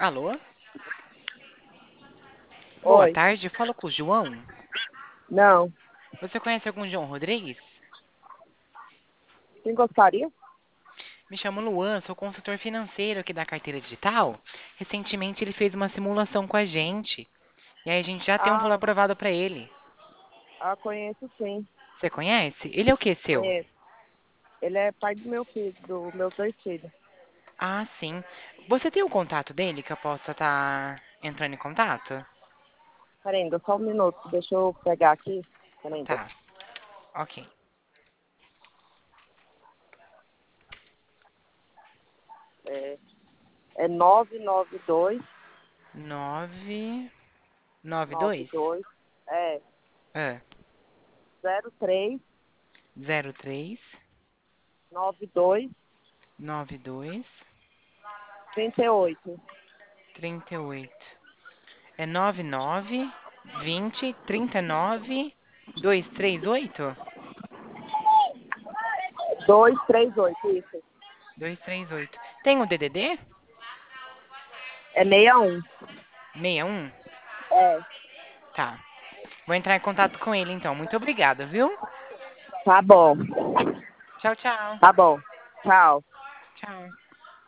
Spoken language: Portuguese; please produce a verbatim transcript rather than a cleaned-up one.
Alô? Boa Oi. tarde, falo com o João. Não. Você conhece algum João Rodrigues? Quem gostaria? Me chamo Luan, sou consultor financeiro aqui da Carteira Digital. Recentemente ele fez uma simulação com a gente. E aí a gente já tem um valor Ah, aprovado para ele. ah, conheço sim. Você conhece? Ele é o que seu? Conheço. Ele é pai do meu filho, dos meus dois filhos. Ah, sim. Você tem o contato dele que eu possa estar entrando em contato? Peraí, ainda só um minuto. Deixa eu pegar aqui. Peraí, ainda. Tá, ok. É, é nove nove dois, Nove nove nove dois. dois, é, Ah, zero três zero três nove dois nove dois trinta e oito. trinta e oito. É nove nove vinte trinta e nove dois três oito? dois três oito, isso. dois três oito. Tem o D D D? É meia um. sessenta e um? É, Tá. Vou entrar em contato com ele então. Muito obrigada, viu? tá bom. Tchau, tchau. Tá bom. Tchau. Tchau.